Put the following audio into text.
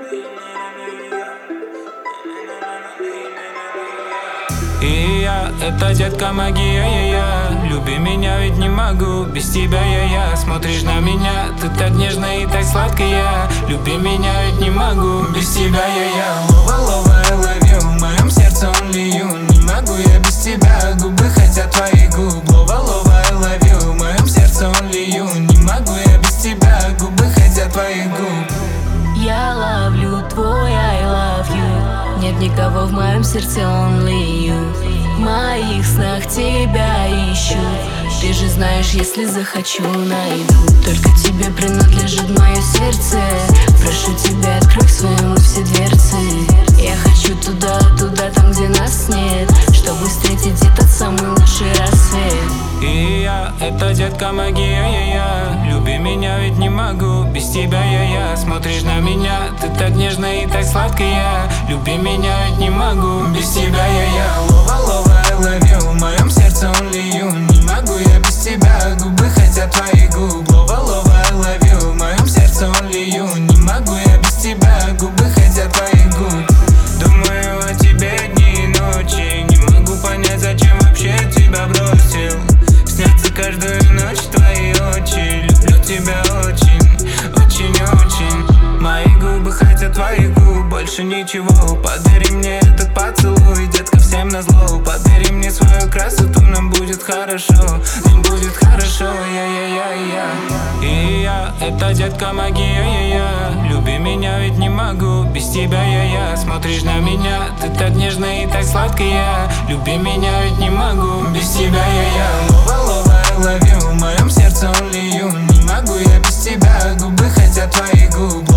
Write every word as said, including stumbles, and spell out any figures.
И я, это детка магия, я, я. Люби меня, ведь не могу без тебя, я, я. Смотришь на меня, ты так нежно и так сладко, я. Люби меня, ведь не могу без тебя, я, я. Лова, лова, I love you, в моем сердце only you. Не могу я без тебя, губы хотят твоих губ. Лова, лова, I love you, в моем сердце only you. Не могу я без тебя, губы хотят твоих губ. Я ловлю твой I love you. Нет никого в моем сердце, only you. В моих снах тебя ищу. Ты же знаешь, если захочу, найду. Только тебе принадлежит мое сердце. Прошу тебя, открой к своему все дверцы. Я хочу туда, туда, там, где нас нет, чтобы встретить этот самый лучший рассвет. И я, это детка магия, я, я. Люби меня, ведь не могу без тебя, я, я. Смотришь на меня, ты так нежно и так сладко, я. Люби меня, ведь не могу без тебя, я, я. Лова, лова, I love you, в моем сердце only you. Не могу я без тебя, губы хотят твоих губ. Лова, лова, I love you, в моем сердце only you. Не могу я без тебя, губы хотят твоих губ. Думаю о тебе дни и ночи. Не могу понять, зачем вообще тебя бросил. Снятся каждую ночь твои очи. Люблю тебя очень, очень-очень. Мои губы хотят твоих губ, больше ничего. Подари мне этот поцелуй, детка, всем назло. Подари мне свою красоту, нам будет хорошо. Нам будет хорошо, я-я-я-я. И я, это детка магия, я, я. Люби меня, ведь не могу без тебя, я, я. Смотришь на меня, ты так нежно и так сладко, я. Люби меня, ведь не могу без тебя, я, я. Лова, лова, I love you, в моем сердце only you. Не могу я без тебя, губы хотят твоих губ.